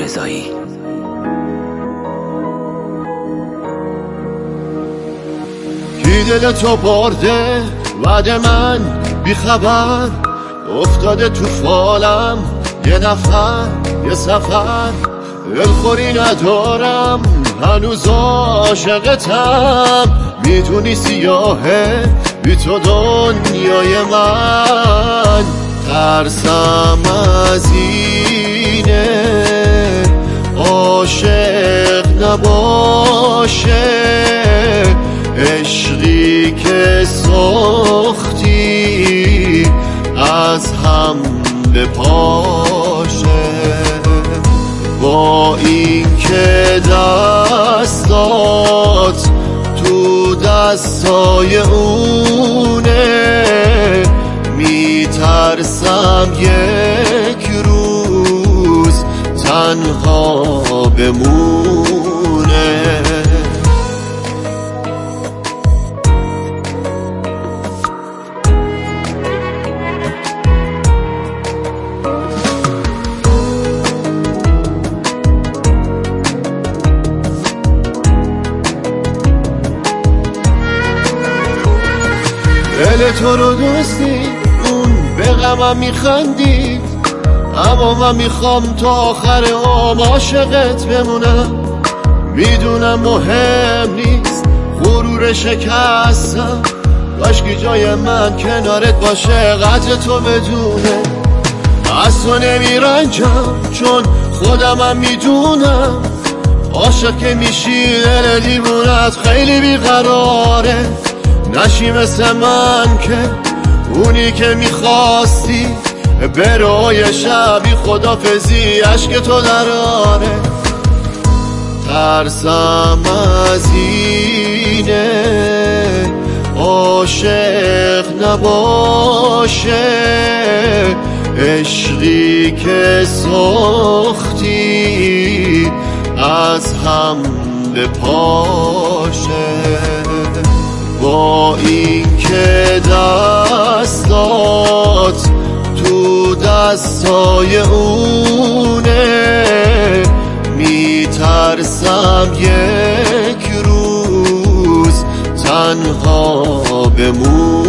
رضایی. کی دل تو برده بعد من بی خبر، افتاده تو فالم یه نفر یه سفر، دلخوری ندارم هنوز عاشقتم، میدونی سیاهه بی تو دنیای من، ترسم از اینه عاشق نباشه، عشقی که ساختی از هم بپاشه، با این که دستات تو دستای اونه، میترسم یک روز تنها بمونه. دل تو رو دوستی اون به غمم میخندید، اما من میخوام تا آخر عمر عاشقت بمونم، میدونم مهم نیست غرور شکستم، کاشکی جای من کنارت باشه قدر تو بدونه، از تو نمیرنجم چون خودمم میدونم، عاشق که میشی دل دیوونت خیلی بیقراره، نشی مثل من که اونی که میخواستی به روی شبی خدافزی عشق تو دراره، ترسم از اینه عاشق نباشه، عشقی که ساختی از هم بپاشه، با این که دستات تو دستای اونه، میترسم یک روز تنها بمون.